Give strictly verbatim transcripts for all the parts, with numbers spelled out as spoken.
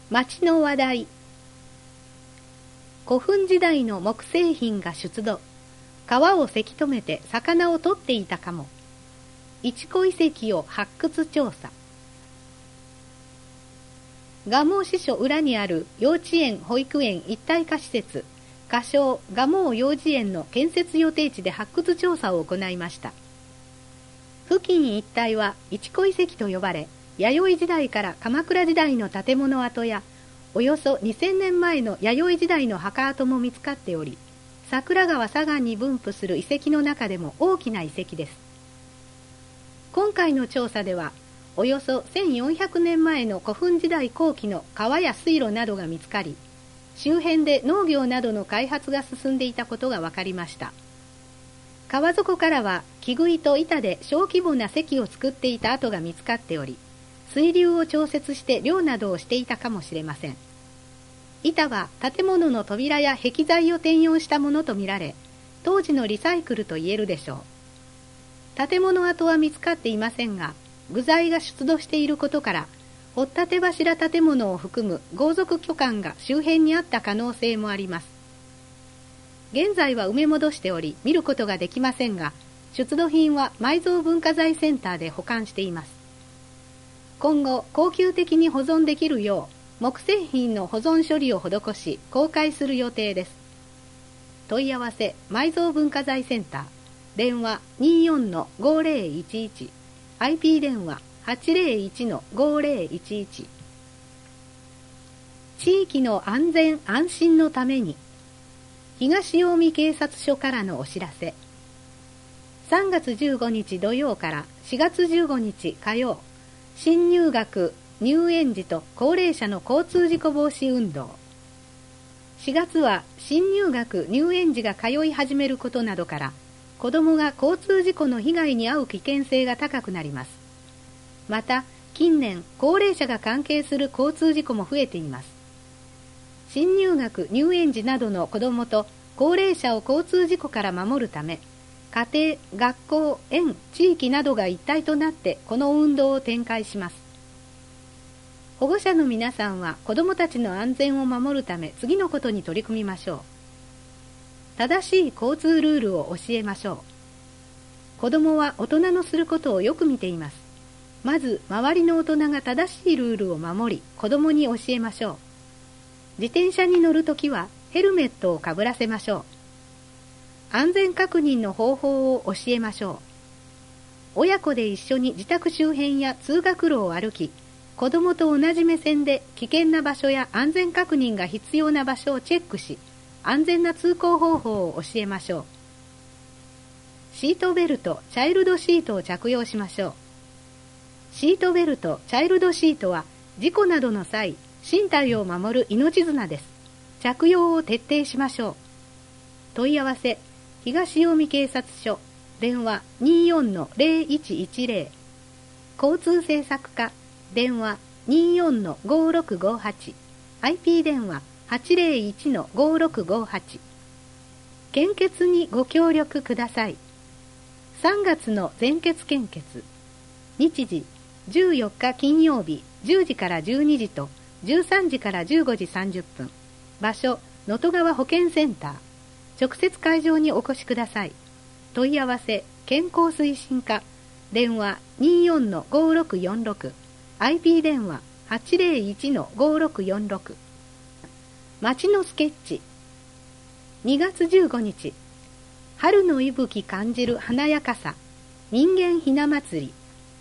町の話題。古墳時代の木製品が出土。川をせき止めて魚を取っていたかも。一子遺跡を発掘調査。蒲生支所裏にある幼稚園保育園一体化施設、仮称蒲生幼稚園の建設予定地で発掘調査を行いました。付近一帯は一子遺跡と呼ばれ、弥生時代から鎌倉時代の建物跡や、およそにせんねんまえの弥生時代の墓跡も見つかっており、桜川左岸に分布する遺跡の中でも大きな遺跡です。今回の調査では、およそせんよんひゃくねんまえの古墳時代後期の川や水路などが見つかり、周辺で農業などの開発が進んでいたことが分かりました。川底からは木杭と板で小規模な堰を作っていた跡が見つかっており、水流を調節して漁などをしていたかもしれません。板は建物の扉や壁材を転用したものとみられ、当時のリサイクルと言えるでしょう。建物跡は見つかっていませんが、部材が出土していることから、掘ったて柱建物を含む豪族巨漢が周辺にあった可能性もあります。現在は埋め戻しており、見ることができませんが、出土品は埋蔵文化財センターで保管しています。今後、恒久的に保存できるよう、木製品の保存処理を施し、公開する予定です。問い合わせ、埋蔵文化財センター、電話 にじゅうよんのごぜろいちいち、アイピー 電話 はちぜろいちのごぜろいちいち。地域の安全安心のために、東近江警察署からのお知らせ。さんがつじゅうごにち土曜からしがつじゅうごにち火曜、新入学、入園時と高齢者の交通事故防止運動。しがつは新入学、入園時が通い始めることなどから、子どもが交通事故の被害に遭う危険性が高くなります。また、近年、高齢者が関係する交通事故も増えています。新入学、入園時などの子どもと高齢者を交通事故から守るため、家庭、学校、園、地域などが一体となってこの運動を展開します。保護者の皆さんは子どもたちの安全を守るため次のことに取り組みましょう。正しい交通ルールを教えましょう。子どもは大人のすることをよく見ています。まず周りの大人が正しいルールを守り、子どもに教えましょう。自転車に乗るときはヘルメットをかぶらせましょう。安全確認の方法を教えましょう。親子で一緒に自宅周辺や通学路を歩き、子供と同じ目線で危険な場所や安全確認が必要な場所をチェックし、安全な通行方法を教えましょう。シートベルト、チャイルドシートを着用しましょう。シートベルト、チャイルドシートは事故などの際、身体を守る命綱です。着用を徹底しましょう。問い合わせ、東近江警察署、電話 にじゅうよんのぜろいちいちぜろ、交通政策課、電話 にじゅうよんのごろくごはち、アイピー 電話 はちぜろいちのごろくごはち。献血にご協力ください。さんがつの全血献血。日時、じゅうよっか金曜日じゅうじからじゅうにじとじゅうさんじからじゅうごじさんじゅっぷん。場所、能登川保健センター。直接会場にお越しください。問い合わせ、健康推進課。電話 にじゅうよんのごろくよんろく。アイピー 電話 はちぜろいちのごろくよんろく。街のスケッチ。にがつじゅうごにち。春の息吹感じる華やかさ。人間ひな祭り。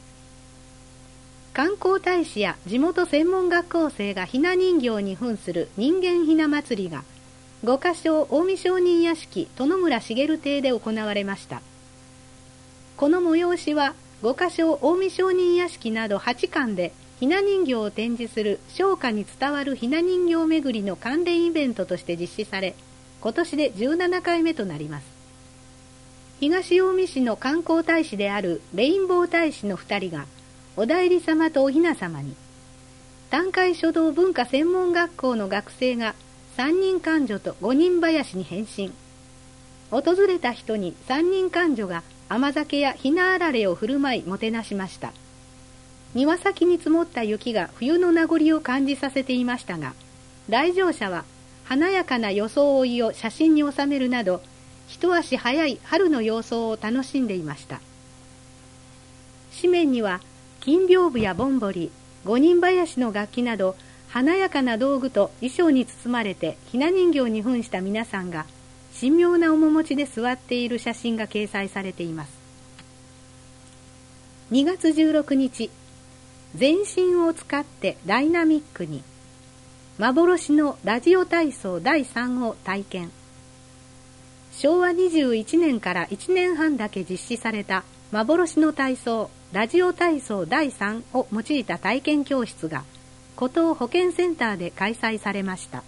観光大使や地元専門学校生がひな人形に扮する人間ひな祭りが、五箇所近江上人屋敷殿村茂邸で行われました。この催しは、五箇所近江上人屋敷などはちかんでひな人形を展示する商家に伝わるひな人形巡りの関連イベントとして実施され、今年でじゅうななかいめとなります。東近江市の観光大使であるレインボー大使のふたりが、お内裏様とお雛様に、淡海書道文化専門学校の学生がさんにんかんじょとごにんばやしに変身。訪れた人にさんにんかんじょが甘酒やひなあられを振る舞いもてなしました。 庭先に積もった雪が冬の名残を感じさせていましたが、来場者は華やかな装いを写真に収めるなど、一足早い春の様相を楽しんでいました。紙面には金屏風やぼんぼり、五人囃子の楽器など華やかな道具と衣装に包まれてひな人形に扮した皆さんが神妙な面持ちで座っている写真が掲載されています。にがつじゅうろくにち、全身を使ってダイナミックに幻のラジオ体操だいさんを体験。しょうわにじゅういちねんからいちねんはんだけ実施された幻の体操ラジオ体操だいさんを用いた体験教室が湖東保健センターで開催されました。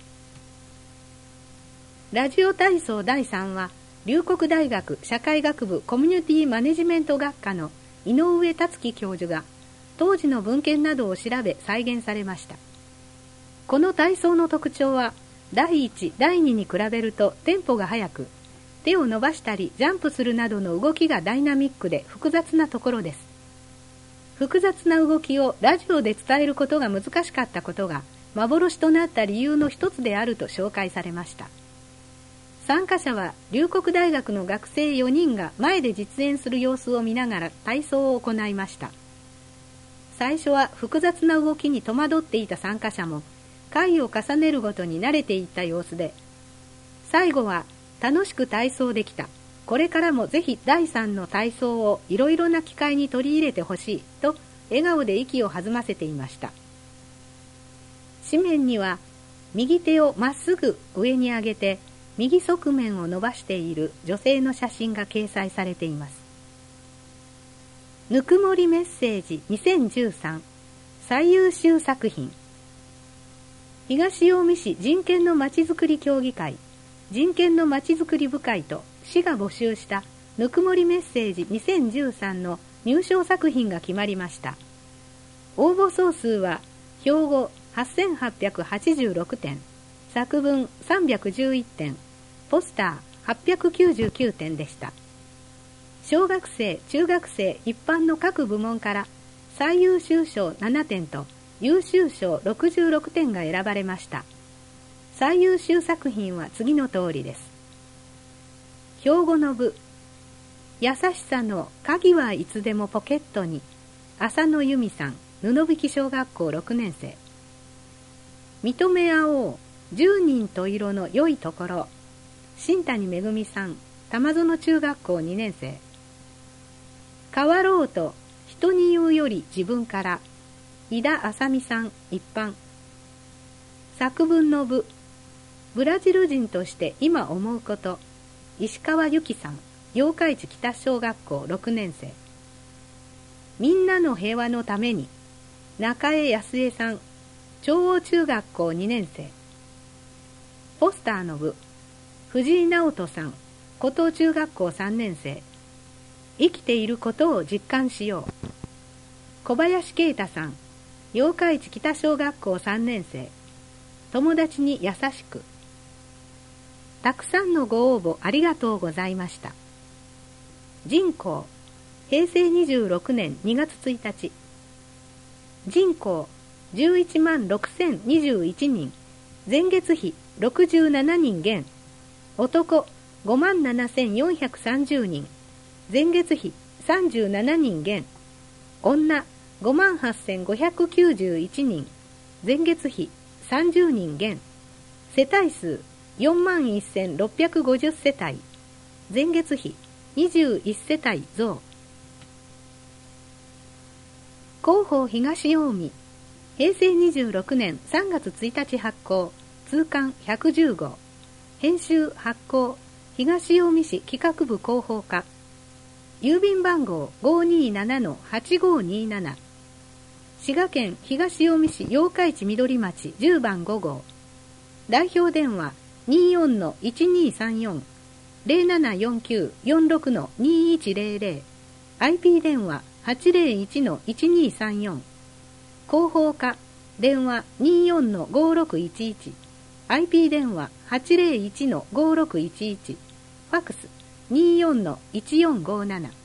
ラジオ体操だいさんは龍谷大学社会学部コミュニティマネジメント学科の井上達樹教授が当時の文献などを調べ再現されました。この体操の特徴はだいいち、だいにに比べるとテンポが速く、手を伸ばしたりジャンプするなどの動きがダイナミックで複雑なところです。複雑な動きをラジオで伝えることが難しかったことが幻となった理由の一つであると紹介されました。参加者は龍谷大学の学生よにんが前で実演する様子を見ながら体操を行いました。最初は複雑な動きに戸惑っていた参加者も回を重ねるごとに慣れていった様子で、最後は楽しく体操できた。これからもぜひだいさんの体操をいろいろな機会に取り入れてほしいと笑顔で息を弾ませていました。紙面には右手をまっすぐ上に上げて右側面を伸ばしている女性の写真が掲載されています。ぬくもりメッセージにせんじゅうさん最優秀作品。東近江市人権のまちづくり協議会人権のまちづくり部会と市が募集したぬくもりメッセージにせんじゅうさんの入賞作品が決まりました。応募総数は標語はっせんはっぴゃくはちじゅうろくてん、作文さんびゃくじゅういってん、ポスターはっぴゃくきゅうじゅうきゅうてんでした。小学生、中学生、一般の各部門から最優秀賞ななてんと優秀賞ろくじゅうろくてんが選ばれました。最優秀作品は次の通りです。標語の部、優しさの鍵はいつでもポケットに、浅野由美さん、布引小学校ろくねんせい。認め合おう、十人十色の良いところ、新谷めぐみさん、玉園中学校にねんせい。変わろうと人に言うより自分から、井田あさみさん、一般。作文の部、ブラジル人として今思うこと、石川由紀さん、八日市北小学校ろくねんせい。みんなの平和のために、中江康江さん、長央中学校にねんせい。ポスターの部、藤井直人さん、湖東中学校さんねんせい。生きていることを実感しよう。小林啓太さん、八日市北小学校さんねんせい。友達に優しく。たくさんのご応募ありがとうございました。人口、へいせいにじゅうろくねんにがつついたち。人口じゅういちまんろくせんにじゅういちにん、前月比ろくじゅうななにん減。男ごまんななせんよんひゃくさんじゅうにん、前月比さんじゅうななにん減。女ごまんはっせんごひゃくきゅうじゅういちにん、前月比さんじゅうにん減。世帯数よんまんせんろっぴゃくごじゅうせたい、前月比にじゅういちせたい増。広報東近江、へいせいにじゅうろくねんさんがつついたち発行、通刊ひゃくじゅうごう、編集発行、東近江市企画部広報課、郵便番号 ごーにーななのはちごーにーなな、滋賀県東近江市八日市緑町じゅうばんごごう、代表電話 にーよんのいちにーさんよん、ゼロななよんきゅうよんろくのにーいちゼロゼロ、アイピー 電話 はちゼロいちのいちにーさんよん、広報課電話 にーよんのごーろくいちいち、アイピー 電話 はちゼロいちのごーろくいちいち、ファックス にーよんのいちよんごーなな。